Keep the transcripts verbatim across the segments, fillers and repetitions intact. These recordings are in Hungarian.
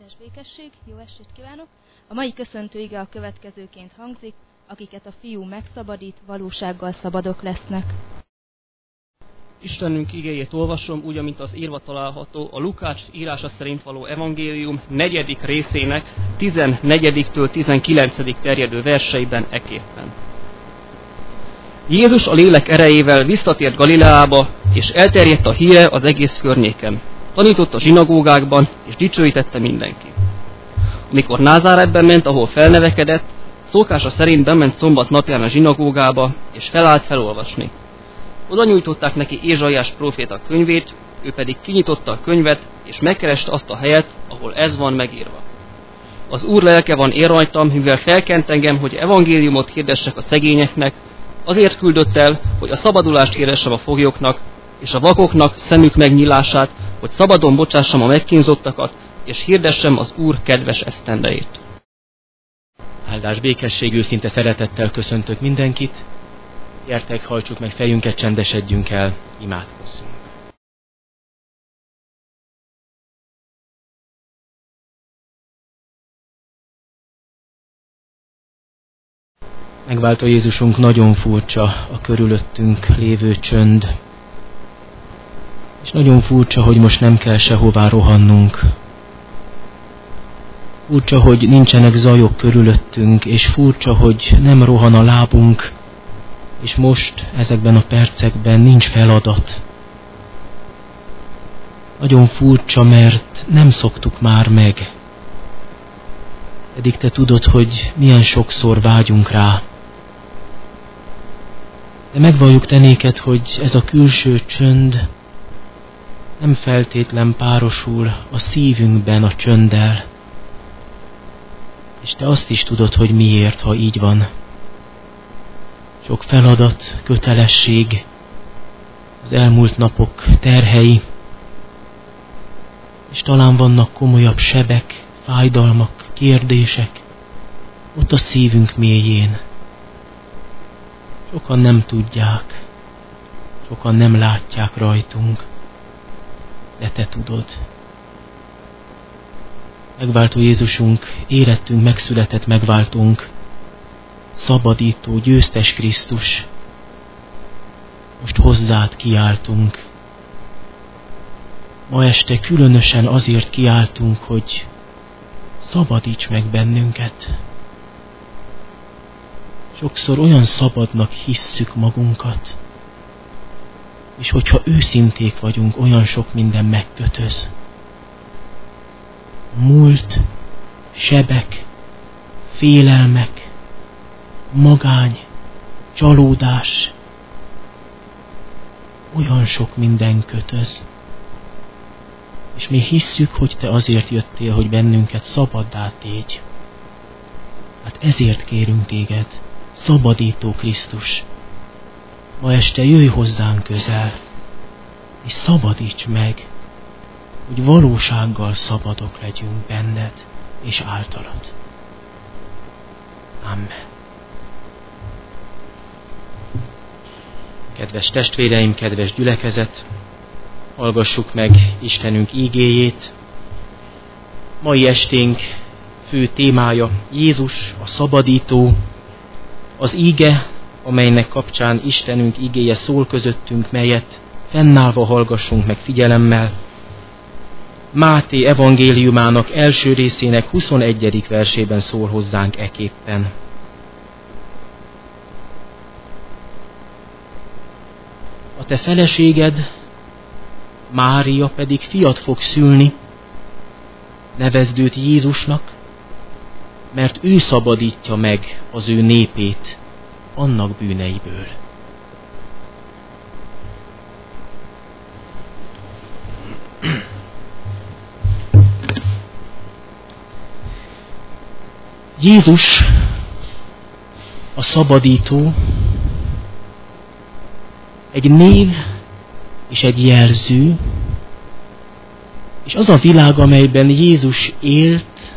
Áldás békesség, jó estét kívánok! A mai köszöntő ige a következőként hangzik: akiket a Fiú megszabadít, valósággal szabadok lesznek. Istenünk igéjét olvasom, úgy, amint az írva található a Lukács írása szerint való evangélium negyedik részének tizennegyediktől tizenkilencedik terjedő verseiben eképpen. Jézus a lélek erejével visszatért Galileába, és elterjedt a híre az egész környéken. Tanított a zsinagógákban, és dicsőítette mindenki. Amikor Názáretben ment, ahol felnevekedett, szokása szerint bement szombat napján a zsinagógába, és felállt felolvasni. Oda nyújtották neki Ézsaiás próféta könyvét, ő pedig kinyitotta a könyvet, és megkereste azt a helyet, ahol ez van megírva. Az Úr lelke van én rajtam, mivel felkent engem, hogy evangéliumot hirdessek a szegényeknek, azért küldött el, hogy a szabadulást hirdessem a foglyoknak, és a vakoknak szemük megnyílását, hogy szabadon bocsássam a megkínzottakat, és hirdessem az Úr kedves esztendejét. Áldás békesség, őszinte szeretettel köszöntök mindenkit. Gyertek, hajtsuk meg fejünket, csendesedjünk el, imádkozzunk. Megváltó Jézusunk, nagyon furcsa a körülöttünk lévő csönd. És nagyon furcsa, hogy most nem kell sehová rohannunk. Furcsa, hogy nincsenek zajok körülöttünk, és furcsa, hogy nem rohan a lábunk, és most, ezekben a percekben nincs feladat. Nagyon furcsa, mert nem szoktuk már meg. Pedig te tudod, hogy milyen sokszor vágyunk rá. De megvalljuk te néked, hogy ez a külső csönd nem feltétlen párosul a szívünkben a csönddel. És te azt is tudod, hogy miért, ha így van. Sok feladat, kötelesség, az elmúlt napok terhei, és talán vannak komolyabb sebek, fájdalmak, kérdések, ott a szívünk mélyén. Sokan nem tudják, sokan nem látják rajtunk, de te tudod. Megváltó Jézusunk, érettünk megszületett megváltunk, szabadító, győztes Krisztus. Most hozzád kiáltunk. Ma este különösen azért kiáltunk, hogy szabadíts meg bennünket. Sokszor olyan szabadnak hisszük magunkat, és hogyha őszinték vagyunk, olyan sok minden megkötöz. Múlt, sebek, félelmek, magány, csalódás, olyan sok minden kötöz. És mi hisszük, hogy te azért jöttél, hogy bennünket szabaddá tégy. Hát ezért kérünk téged, szabadító Krisztus. Ma este jöjj hozzánk közel, és szabadíts meg, hogy valósággal szabadok legyünk benned és általad. Amen. Kedves testvéreim, kedves gyülekezet, hallgassuk meg Istenünk ígéjét. Mai esténk fő témája Jézus, a szabadító, az íge, amelynek kapcsán Istenünk ígéje szól közöttünk, melyet fennállva hallgassunk meg figyelemmel. Máté evangéliumának első részének huszonegyedik versében szól hozzánk eképpen. A te feleséged, Mária pedig fiat fog szülni, nevezd őt Jézusnak, mert ő szabadítja meg az ő népét annak bűneiből. Jézus, a szabadító, egy név és egy jelző, és az a világ, amelyben Jézus élt,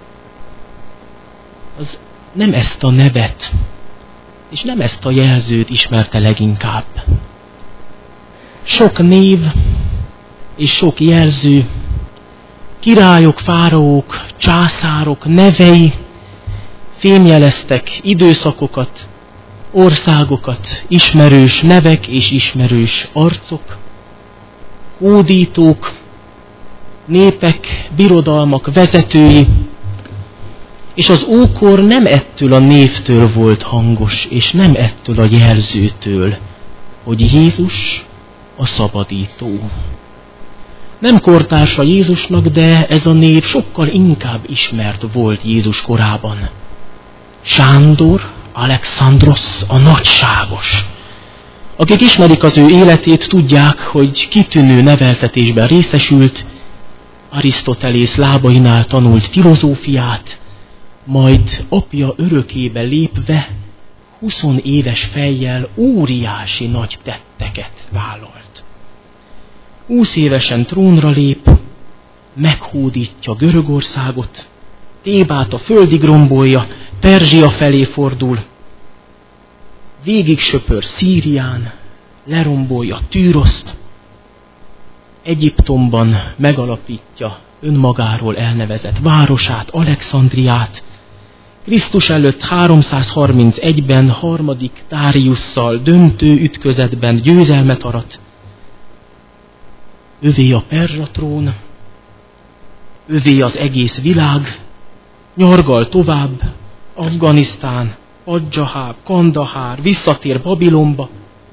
az nem ezt a nevet, és nem ezt a jelzőt ismerte leginkább. Sok név és sok jelző királyok, fáraók, császárok nevei fémjeleztek időszakokat, országokat, ismerős nevek és ismerős arcok, hódítók, népek, birodalmak vezetői, és az ókor nem ettől a névtől volt hangos, és nem ettől a jelzőtől, hogy Jézus a szabadító. Nem kortársa Jézusnak, de ez a név sokkal inkább ismert volt Jézus korában. Sándor Alexandros a nagyságos. Akik ismerik az ő életét, tudják, hogy kitűnő neveltetésben részesült, Arisztotelész lábainál tanult filozófiát, majd apja örökébe lépve huszonéves fejjel óriási nagy tetteket vállalt. Húsz évesen trónra lép, meghódítja Görögországot, Tébát a földig rombolja, Perzsia felé fordul, végig söpör Szírián, lerombolja Tűroszt, Egyiptomban megalapítja önmagáról elnevezett városát, Alexandriát, Krisztus előtt háromszázharmincegyben harmadik Dáriusszal döntő ütközetben győzelmet arat. Övé a perzsa trón, övé az egész világ, nyargal tovább, Afganisztán, Adzsaháb, Kandahár, visszatér Babilonba,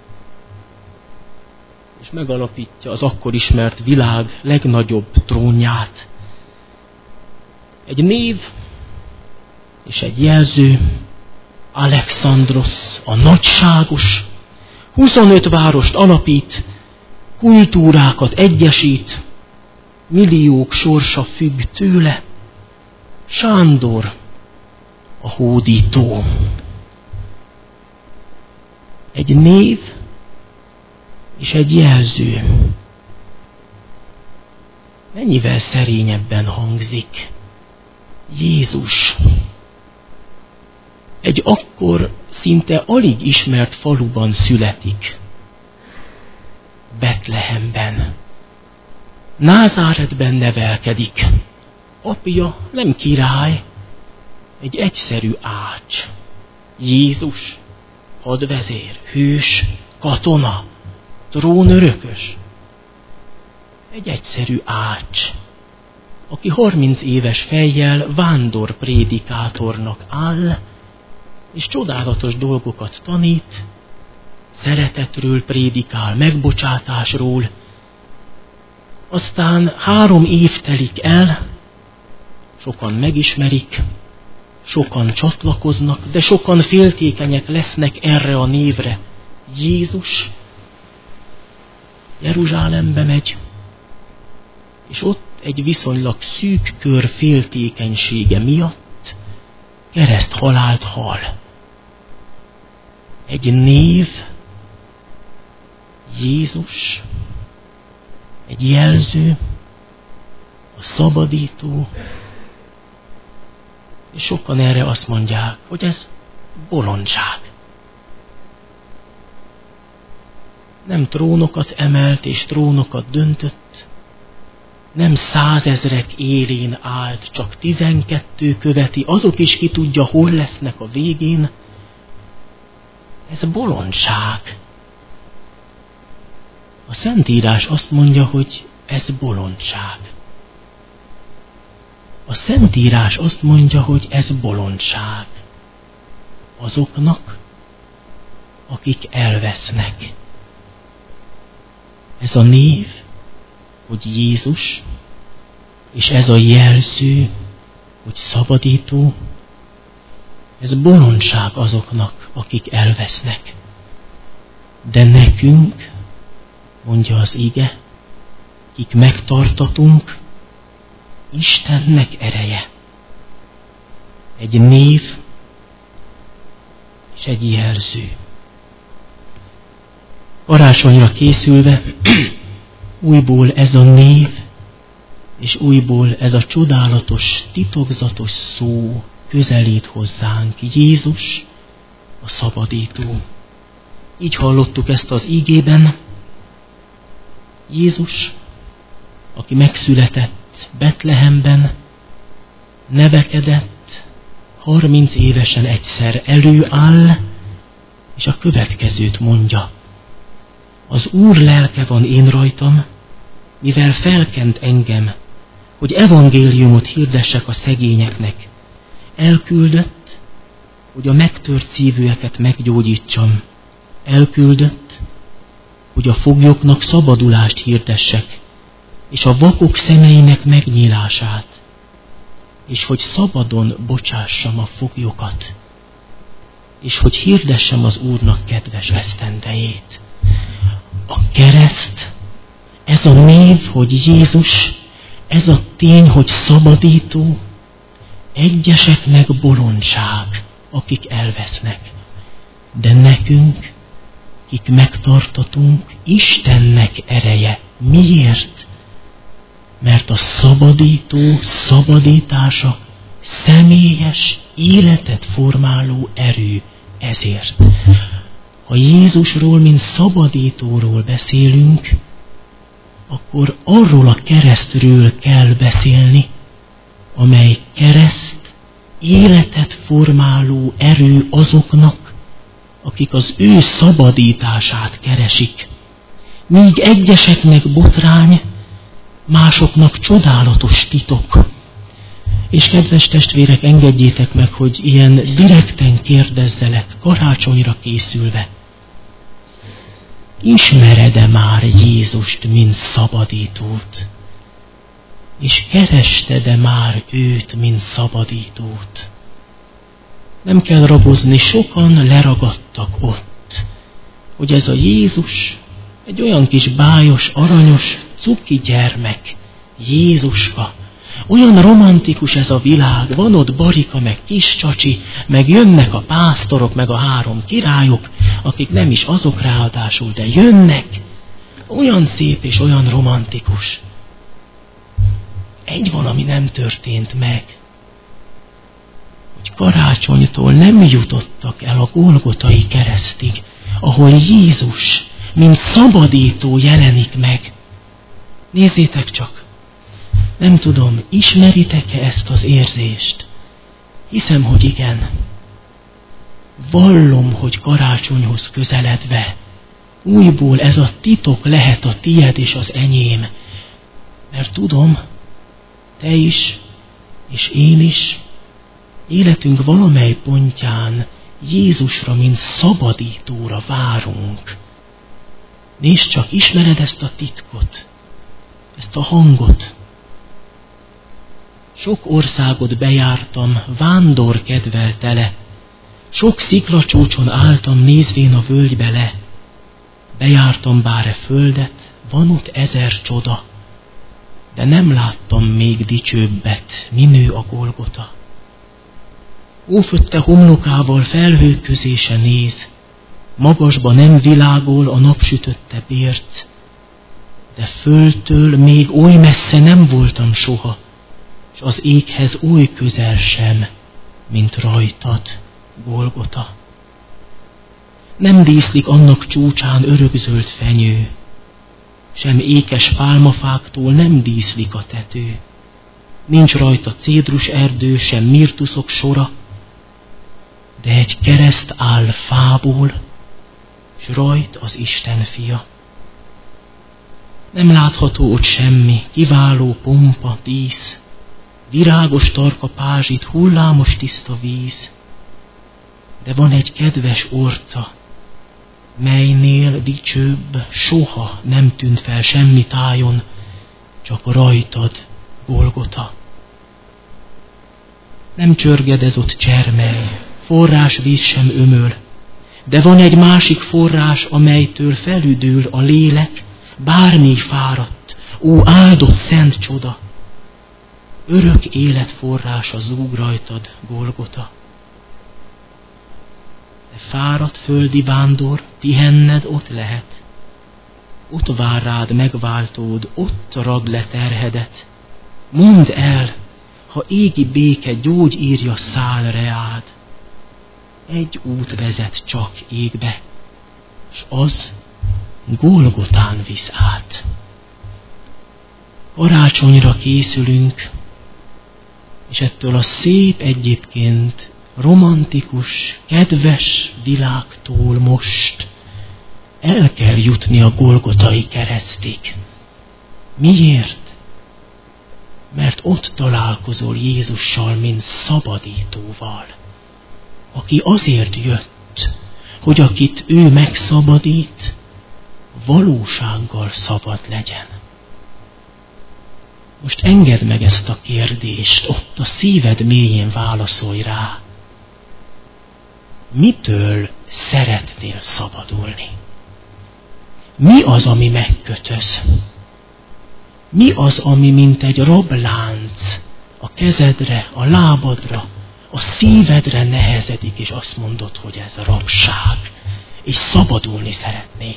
és megalapítja az akkor ismert világ legnagyobb trónját. Egy név és egy jelző, Alexandros a nagyságos, huszonöt várost alapít, kultúrákat egyesít, milliók sorsa függ tőle, Sándor a hódító. Egy név és egy jelző. Mennyivel szerényebben hangzik Jézus. Egy akkor szinte alig ismert faluban születik. Betlehemben. Názáretben nevelkedik. Apja nem király, egy egyszerű ács. Jézus, hadvezér, hős, katona, trónörökös. Egy egyszerű ács, aki harminc éves fejjel vándor prédikátornak áll, és csodálatos dolgokat tanít, szeretetről prédikál, megbocsátásról. Aztán három év telik el, sokan megismerik, sokan csatlakoznak, de sokan féltékenyek lesznek erre a névre. Jézus Jeruzsálembe megy, és ott egy viszonylag szűk kör féltékenysége miatt kereszthalált hal. Egy név, Jézus, egy jelző, a szabadító, és sokan erre azt mondják, hogy ez bolondság. Nem trónokat emelt és trónokat döntött, nem százezrek élén állt, csak tizenkettő követi, azok is ki tudja, hol lesznek a végén. Ez bolondság. A Szentírás azt mondja, hogy ez bolondság. A Szentírás azt mondja, hogy ez bolondság. Azoknak, akik elvesznek. Ez a név, hogy Jézus, és ez a jelző, hogy szabadító, ez bolondság azoknak, akik elvesznek. De nekünk, mondja az ige, kik megtartatunk, Istennek ereje. Egy név és egy jelző. Karácsonyra készülve újból ez a név, és újból ez a csodálatos, titokzatos szó közelít hozzánk. Jézus, a szabadító. Így hallottuk ezt az ígében. Jézus, aki megszületett itt Betlehemben nevekedett, harminc évesen egyszer előáll, és a következőt mondja. Az Úr lelke van én rajtam, mivel felkent engem, hogy evangéliumot hirdessek a szegényeknek. Elküldött, hogy a megtört szívűeket meggyógyítsam. Elküldött, hogy a foglyoknak szabadulást hirdessek, és a vakok szemeinek megnyílását, és hogy szabadon bocsássam a foglyokat, és hogy hirdessem az Úrnak kedves esztendejét. A kereszt, ez a név, hogy Jézus, ez a tény, hogy szabadító, egyeseknek bolondság, akik elvesznek, de nekünk, kik megtartatunk, Istennek ereje. Miért? Mert a szabadító szabadítása személyes, életet formáló erő. Ezért, ha Jézusról, mint szabadítóról beszélünk, akkor arról a keresztről kell beszélni, amely kereszt, életet formáló erő azoknak, akik az ő szabadítását keresik. Míg egyeseknek botrány, másoknak csodálatos titok. És kedves testvérek, engedjétek meg, hogy ilyen direkten kérdezzelek, karácsonyra készülve. Ismered-e már Jézust, mint szabadítót? És kerested-e már őt, mint szabadítót? Nem kell ragozni, sokan leragadtak ott, hogy ez a Jézus egy olyan kis bájos, aranyos, cuki gyermek, Jézuska. Olyan romantikus ez a világ, van ott Barika, meg kis csacsi, meg jönnek a pásztorok, meg a három királyok, akik nem is azok ráadásul, de jönnek. Olyan szép és olyan romantikus. Egy valami nem történt meg, hogy karácsonytól nem jutottak el a Golgotai keresztig, ahol Jézus, mint szabadító jelenik meg. Nézzétek csak, nem tudom, ismeritek-e ezt az érzést? Hiszem, hogy igen. Vallom, hogy karácsonyhoz közeledve újból ez a titok lehet a tied és az enyém. Mert tudom, te is, és én is, életünk valamely pontján Jézusra, mint szabadítóra várunk. Nézd csak, ismered ezt a titkot, ezt a hangot. Sok országot bejártam, vándor kedvel tele, sok sziklacsúcson álltam, nézvén a völgybe le. Bejártam bár e földet, van ott ezer csoda, de nem láttam még dicsőbbet, minő a Golgota. Ófötte homlokával felhők közése néz, magasba nem világol a napsütötte bért, de földtől még oly messze nem voltam soha, s az éghez oly közel sem, mint rajtad, Golgota. Nem díszlik annak csúcsán örökzöld fenyő, sem ékes pálmafáktól nem díszlik a tető. Nincs rajta cédrus erdő, sem mirtuszok sora, de egy kereszt áll fából, s rajt az Isten fia. Nem látható ott semmi, kiváló pompa, dísz, virágos tarka pázsit, hullámos tiszta víz, de van egy kedves orca, melynél dicsőbb soha nem tűnt fel semmi tájon, csak rajtad, Golgota. Nem csörgedez ott csermely, forrás víz sem ömöl, de van egy másik forrás, amelytől felüdül a lélek, bármi fáradt, ó áldott szent csoda. Örök élet forrása zúg rajtad, Golgota. De fáradt földi vándor, pihenned ott lehet. Ott vár rád megváltód, ott ragd le terhedet. Mondd el, ha égi béke gyógyírja száll reád. Egy út vezet csak égbe, s az Golgotán visz át. Karácsonyra készülünk, és ettől a szép, egyébként romantikus, kedves világtól most el kell jutni a Golgotai keresztig. Miért? Mert ott találkozol Jézussal, mint szabadítóval, aki azért jött, hogy akit ő megszabadít, valósággal szabad legyen. Most engedd meg ezt a kérdést, ott a szíved mélyén válaszolj rá. Mitől szeretnél szabadulni? Mi az, ami megkötöz? Mi az, ami mint egy rablánc a kezedre, a lábadra, a szívedre nehezedik, és azt mondod, hogy ez a rabság, és szabadulni szeretnék?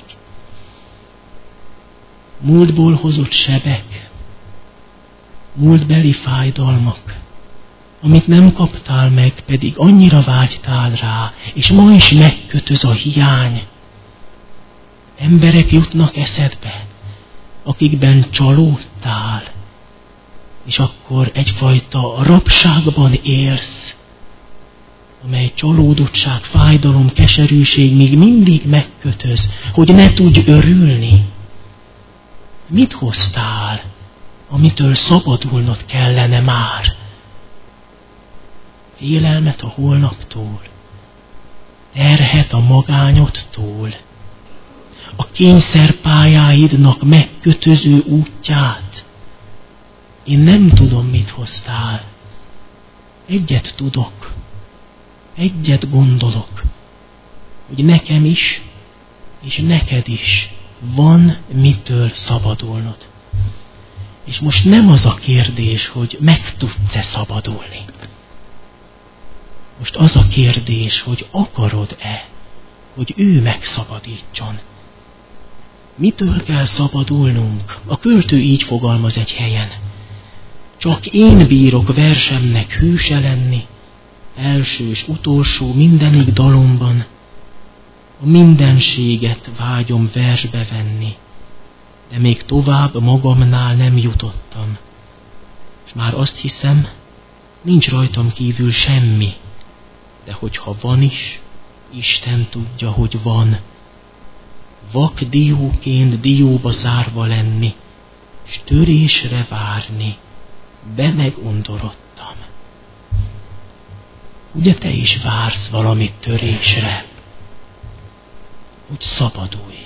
Múltból hozott sebek, múltbeli fájdalmak, amit nem kaptál meg, pedig annyira vágytál rá, és ma is megkötöz a hiány. Emberek jutnak eszedbe, akikben csalódtál, és akkor egyfajta rabságban élsz, amely csalódottság, fájdalom, keserűség még mindig megkötöz, hogy ne tudj örülni. Mit hoztál, amitől szabadulnod kellene már? Félelmet a holnaptól, terhet a magányodtól, a kényszerpályáidnak megkötöző útját. Én nem tudom, mit hoztál. Egyet tudok, egyet gondolok, hogy nekem is, és neked is van mitől szabadulnod. És most nem az a kérdés, hogy meg tudsz-e szabadulni. Most az a kérdés, hogy akarod-e, hogy ő megszabadítson. Mitől kell szabadulnunk? A költő így fogalmaz egy helyen. Csak én bírok versemnek hűse lenni, első és utolsó mindenig dalomban, a mindenséget vágyom versbe venni, de még tovább magamnál nem jutottam, és már azt hiszem, nincs rajtam kívül semmi, de hogyha van is, Isten tudja, hogy van. Vak dióként dióba zárva lenni, s törésre várni, be megundorodtam. Ugye te is vársz valamit törésre, hogy szabadulj.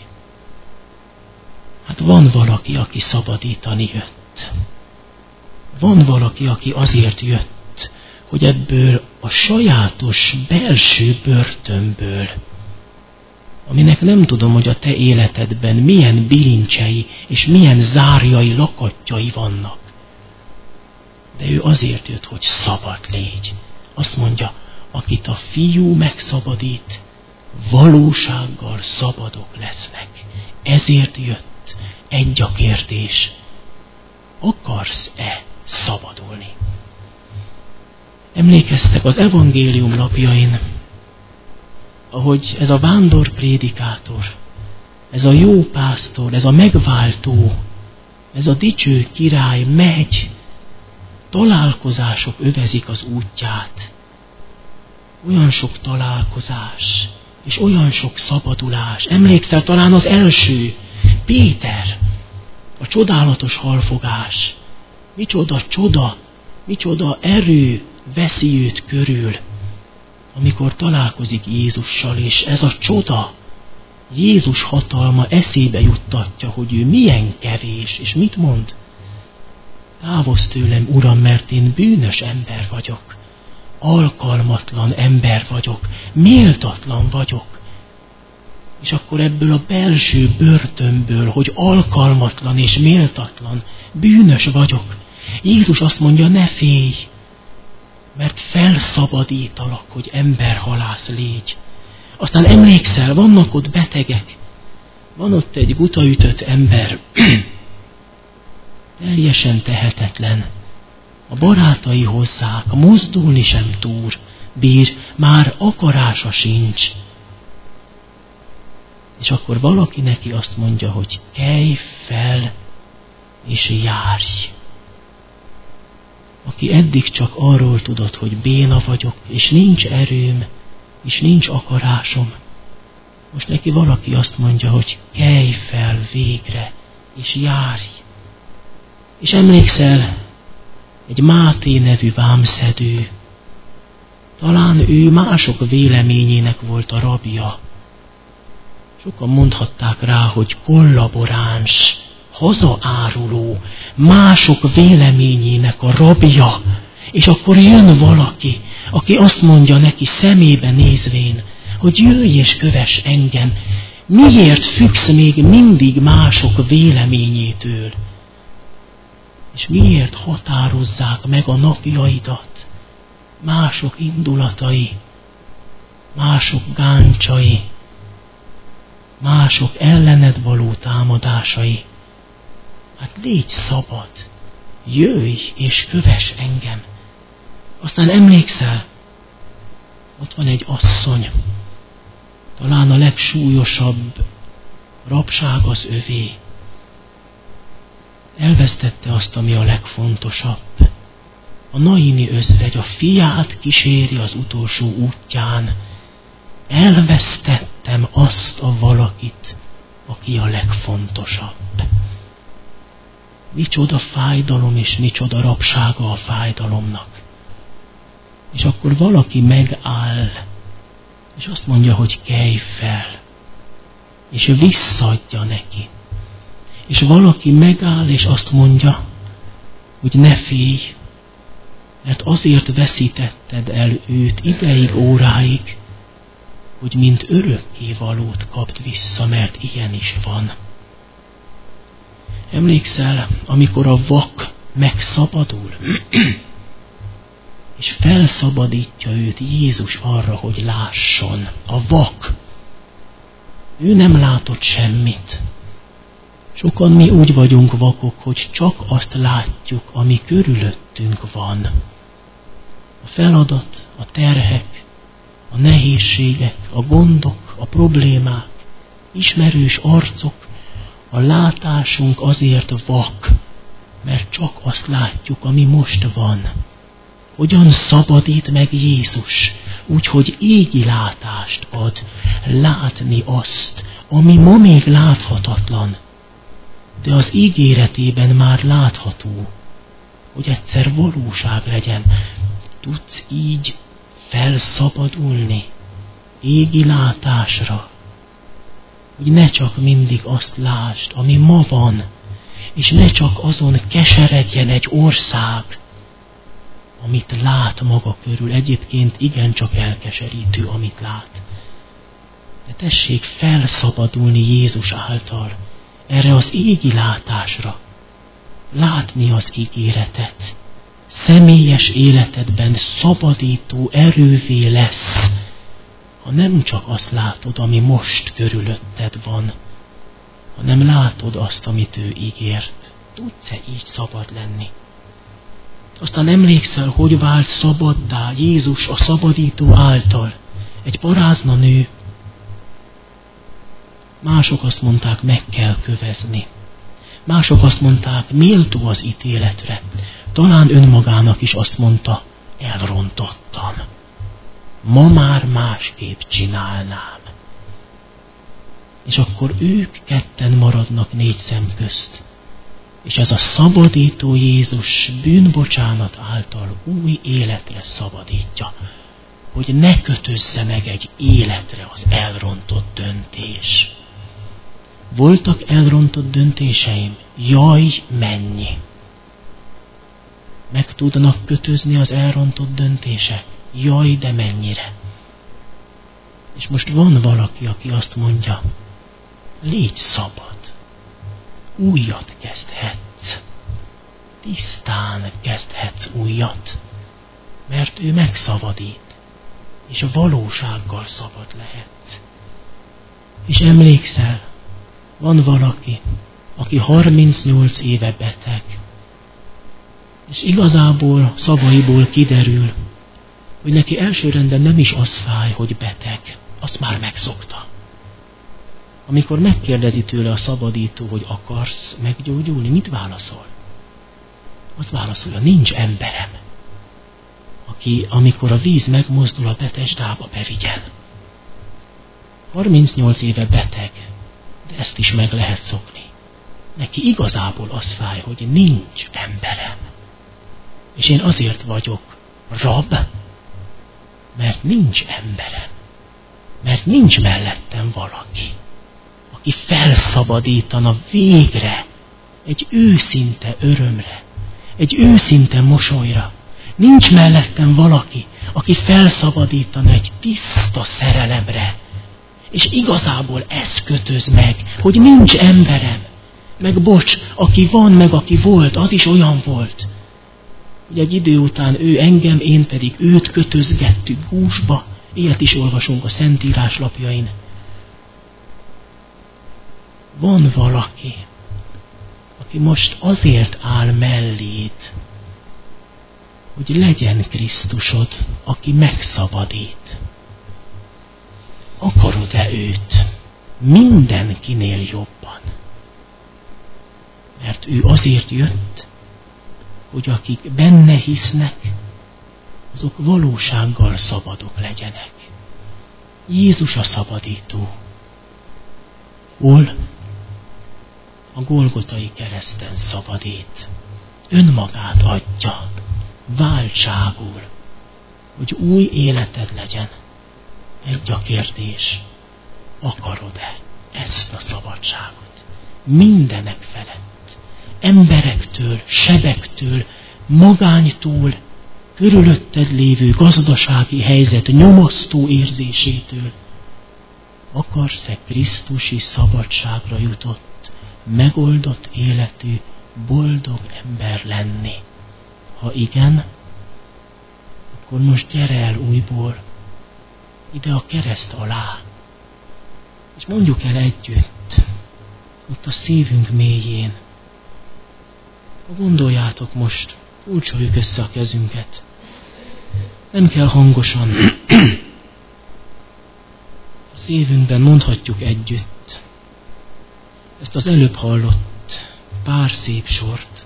Hát van valaki, aki szabadítani jött. Van valaki, aki azért jött, hogy ebből a sajátos belső börtönből, aminek nem tudom, hogy a te életedben milyen bilincsei és milyen zárjai, lakatjai vannak. De ő azért jött, hogy szabad légy. Azt mondja, akit a fiú megszabadít, valósággal szabadok lesznek. Ezért jött. Egy a kérdés. Akarsz-e szabadulni? Emlékeztek az evangélium lapjain, ahogy ez a vándor prédikátor, ez a jó pásztor, ez a megváltó, ez a dicső király megy, találkozások övezik az útját. Olyan sok találkozás, és olyan sok szabadulás. Emlékszel talán az első, Péter, a csodálatos halfogás. Micsoda csoda, micsoda erő veszi őt körül, amikor találkozik Jézussal, és ez a csoda, Jézus hatalma eszébe juttatja, hogy ő milyen kevés, és mit mond? Távozz tőlem, Uram, mert én bűnös ember vagyok, alkalmatlan ember vagyok, méltatlan vagyok. És akkor ebből a belső börtönből, hogy alkalmatlan és méltatlan, bűnös vagyok, Jézus azt mondja, ne félj, mert felszabadítalak, hogy emberhalász légy. Aztán emlékszel, vannak ott betegek, van ott egy gutaütött ember, teljesen tehetetlen. A barátai hozzák, mozdulni sem túr, bír, már akarása sincs. És akkor valaki neki azt mondja, hogy kelj fel, és járj. Aki eddig csak arról tudott, hogy béna vagyok, és nincs erőm, és nincs akarásom, most neki valaki azt mondja, hogy kelj fel végre, és járj. És emlékszel, egy Máté nevű vámszedő, talán ő mások véleményének volt a rabja. Sokan mondhatták rá, hogy kollaboráns, hazaáruló, mások véleményének a rabja, és akkor jön valaki, aki azt mondja neki szemébe nézvén, hogy jöjj és kövess engem, miért függsz még mindig mások véleményétől? És miért határozzák meg a napjaidat mások indulatai, mások gáncsai, mások ellened való támadásai? Hát légy szabad, jöjj és kövess engem. Aztán emlékszel, ott van egy asszony, talán a legsúlyosabb rabság az övé. Elvesztette azt, ami a legfontosabb. A Naini özvegy a fiát kíséri az utolsó útján. Elvesztettem azt a valakit, aki a legfontosabb. Micsoda fájdalom és micsoda rabsága a fájdalomnak. És akkor valaki megáll, és azt mondja, hogy kelj fel, és visszaadja neki. És valaki megáll, és azt mondja, hogy ne félj, mert azért veszítetted el őt ideig, óráig, hogy mint örökkévalót kapd vissza, mert ilyen is van. Emlékszel, amikor a vak megszabadul, és felszabadítja őt Jézus arra, hogy lásson. A vak. Ő nem látott semmit. Sokan mi úgy vagyunk vakok, hogy csak azt látjuk, ami körülöttünk van. A feladat, a terhek, a nehézségek, a gondok, a problémák, ismerős arcok, a látásunk azért vak, mert csak azt látjuk, ami most van. Hogyan szabadít meg Jézus, úgyhogy égi látást ad, látni azt, ami ma még láthatatlan, de az ígéretében már látható, hogy egyszer valóság legyen. Tudsz így felszabadulni égi látásra, hogy ne csak mindig azt lásd, ami ma van, és ne csak azon keseredjen egy ország, amit lát maga körül. Egyébként igencsak elkeserítő, amit lát. De tessék felszabadulni Jézus által, erre az égi látásra, látni az ígéretet. Személyes életedben szabadító erővé lesz, ha nem csak azt látod, ami most körülötted van, hanem látod azt, amit ő ígért. Tudsz-e így szabad lenni? Aztán emlékszel, hogy vált szabaddá Jézus a szabadító által. Egy parázna nő. Mások azt mondták, meg kell kövezni. Mások azt mondták, méltó az ítéletre. Talán önmagának is azt mondta, elrontottam. Ma már másképp csinálnám. És akkor ők ketten maradnak négy szem közt. És ez a szabadító Jézus bűnbocsánat által új életre szabadítja, hogy ne kötözze meg egy életre az elrontott döntés. Voltak elrontott döntéseim? Jaj, mennyi! Meg tudnak kötözni az elrontott döntések? Jaj, de mennyire! És most van valaki, aki azt mondja, légy szabad. Újat kezdhetsz. Tisztán kezdhetsz újat, mert ő megszabadít, és a valósággal szabad lehetsz. És emlékszel, van valaki, aki harmincnyolc éve beteg, és igazából szavaiból kiderül, hogy neki elsőrendben nem is az fáj, hogy beteg, azt már megszokta, Amikor megkérdezi tőle a szabadító, hogy akarsz meggyógyulni, mit válaszol? Azt válaszolja, nincs emberem, aki, amikor a víz megmozdul, a Betesdába bevigyen. harmincnyolc éve beteg, de ezt is meg lehet szokni. Neki igazából az fáj, hogy nincs emberem. És én azért vagyok rab, mert nincs emberem. Mert nincs mellettem valaki, aki felszabadítana végre egy őszinte örömre, egy őszinte mosolyra. Nincs mellettem valaki, aki felszabadítana egy tiszta szerelemre. És igazából ez kötöz meg, hogy nincs emberem. Meg bocs, aki van, meg aki volt, az is olyan volt. Hogy egy idő után ő engem, én pedig őt kötözgettük gúzsba. Ilyet is olvasunk a Szentírás lapjain. Van valaki, aki most azért áll melléd, hogy legyen Krisztusod, aki megszabadít. Akarod-e őt mindenkinél jobban? Mert ő azért jött, hogy akik benne hisznek, azok valósággal szabadok legyenek. Jézus a szabadító. Hol? A Golgotai kereszten szabadít. Önmagát adja, váltságul, hogy új életed legyen. Egy a kérdés, akarod-e ezt a szabadságot? Mindenek felett, emberektől, sebektől, magánytól, körülötted lévő gazdasági helyzet nyomasztó érzésétől. Akarsz-e Krisztusi szabadságra jutott, megoldott életű, boldog ember lenni? Ha igen, akkor most gyere el újból ide a kereszt alá, és mondjuk el együtt, ott a szívünk mélyén. Gondoljátok most, kulcsoljuk össze a kezünket. Nem kell hangosan. A szívünkben mondhatjuk együtt ezt az előbb hallott pár szép sort.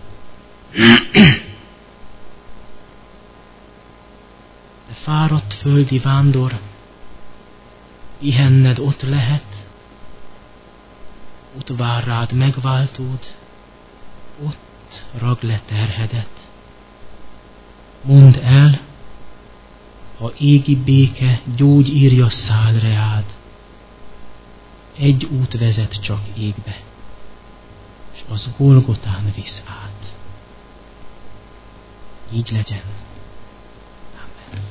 De fáradt földi vándor, pihenned ott lehet, ott vár rád megváltód, ott rag le terhedet. Mondd el, ha égi béke gyógyírja száll reád, egy út vezet csak égbe, és az Golgotán visz át. Így legyen. Amen.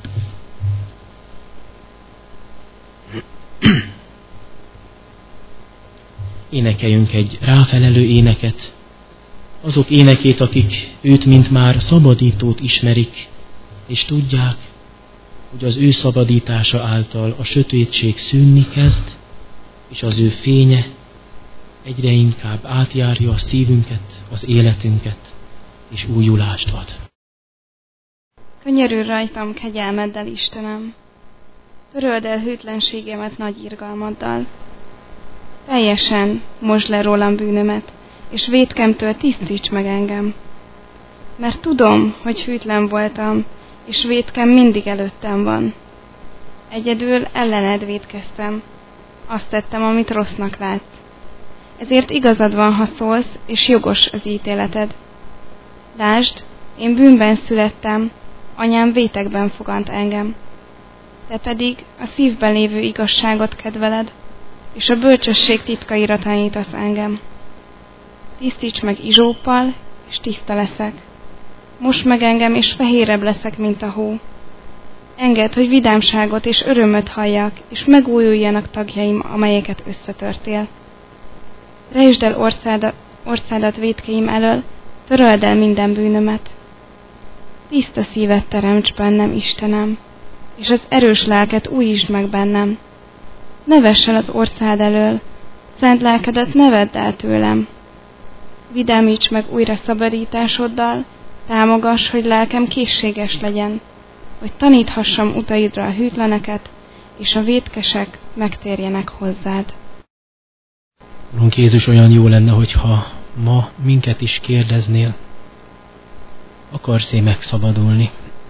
Énekeljünk egy ráfelelő éneket, azok énekét, akik őt, mint már szabadítót ismerik, és tudják, hogy az ő szabadítása által a sötétség szűnni kezd, és az ő fénye egyre inkább átjárja a szívünket, az életünket, és újulást ad. Könyörülj rajtam kegyelmeddel, Istenem! Töröld el hűtlenségemet nagy irgalmaddal. Teljesen mosd le rólam bűnömet, és vétkemtől tisztíts meg engem. Mert tudom, hogy hűtlen voltam, és vétkem mindig előttem van. Egyedül ellened vétkeztem. Azt tettem, amit rossznak látsz. Ezért igazad van, ha szólsz, és jogos az ítéleted. Lásd, én bűnben születtem, anyám vétekben fogant engem. Te pedig a szívben lévő igazságot kedveled, és a bölcsesség titkaira tanítasz engem. Tisztíts meg izsóppal, és tiszta leszek. Mosd meg engem, és fehérebb leszek, mint a hó. Engedd, hogy vidámságot és örömöt halljak, és megújuljanak tagjaim, amelyeket összetörtél. Rejtsd el orszádat, orszádat vétkeim elől, töröld el minden bűnömet. Tiszta szívet teremts bennem, Istenem, és az erős lelket újítsd meg bennem. Ne vess el az orszád elől, szent lelkedet ne vedd el tőlem. Vidámíts meg újra szabadításoddal, támogass, hogy lelkem készséges legyen, hogy taníthassam utaidra a hűtleneket, és a vétkesek megtérjenek hozzád. Urunk Jézus, olyan jó lenne, hogyha ma minket is kérdeznél, akarsz-e megszabadulni?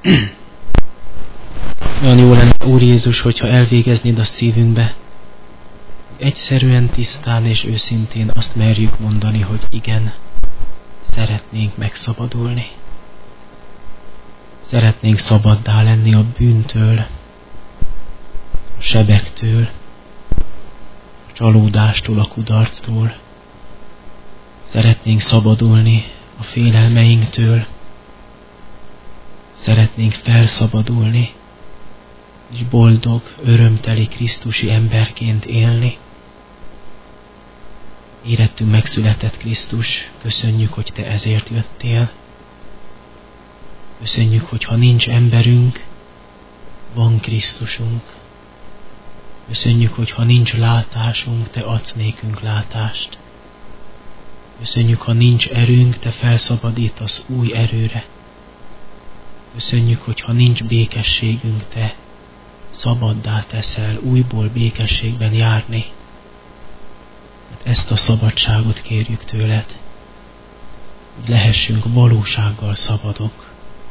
Olyan jó lenne, Úr Jézus, hogyha elvégeznéd a szívünkbe, egyszerűen, tisztán és őszintén azt merjük mondani, hogy igen, szeretnénk megszabadulni. Szeretnénk szabaddá lenni a bűntől, a sebektől, a csalódástól, a kudarctól. Szeretnénk szabadulni a félelmeinktől. Szeretnénk felszabadulni, és boldog, örömteli krisztusi emberként élni. Érettünk megszületett Krisztus, köszönjük, hogy Te ezért jöttél. Köszönjük, hogy ha nincs emberünk, van Krisztusunk. Köszönjük, hogy ha nincs látásunk, Te adsz nékünk látást. Köszönjük, ha nincs erőnk, Te felszabadítasz új erőre. Köszönjük, hogy ha nincs békességünk, Te szabaddá teszel újból békességben járni. Hát ezt a szabadságot kérjük tőled, hogy lehessünk valósággal szabadok.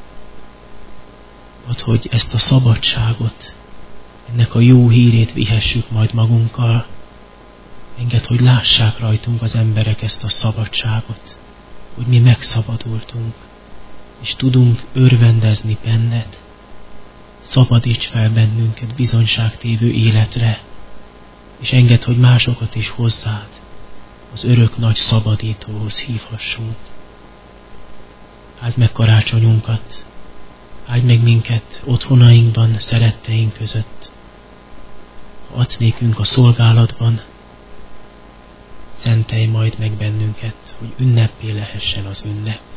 Add, hogy ezt a szabadságot, ennek a jó hírét vihessük majd magunkkal. Engedd, hogy lássák rajtunk az emberek ezt a szabadságot, hogy mi megszabadultunk, és tudunk örvendezni benned. Szabadíts fel bennünket bizonyságtévő életre, és engedd, hogy másokat is hozzád, az örök nagy szabadítóhoz hívhassunk. Áld meg karácsonyunkat, áld meg minket otthonainkban, szeretteink között. Ha adsz nékünk a szolgálatban, szentelj majd meg bennünket, hogy ünnepé lehessen az ünnep.